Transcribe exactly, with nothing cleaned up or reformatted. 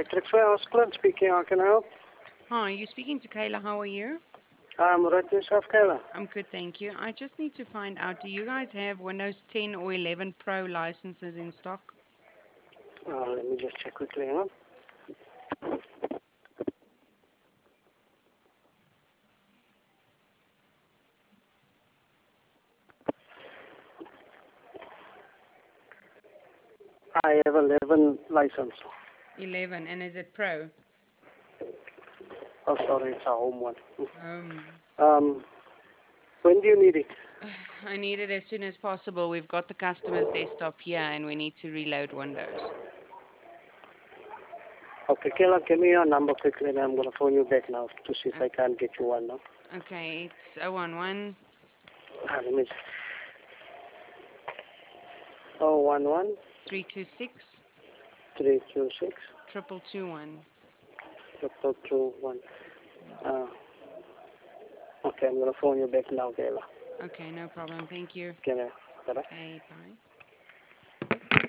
Electric Warehouse, Clint speaking. How can I help? Hi, you're speaking to Kayla. How are you? I'm right yourself, Kayla. I'm good, thank you. I just need to find out, do you guys have Windows ten or eleven Pro licenses in stock? Uh, let me just check quickly. Huh? I have eleven license. eleven, and is it Pro? Oh, sorry, it's a home one. Um, Um, when do you need it? I need it as soon as possible. We've got the customer's desktop here and we need to reload Windows. Okay, Kayla, give me your number quickly, and I'm gonna phone you back now to see if O- I can get you one now. Okay, it's oh one one Ah, let me. Oh, one one three two six three two six triple two one. triple two one. Uh, okay, I'm gonna phone you back now, Kayla. Okay, no problem. Thank you. Can I? Bye. Okay, bye.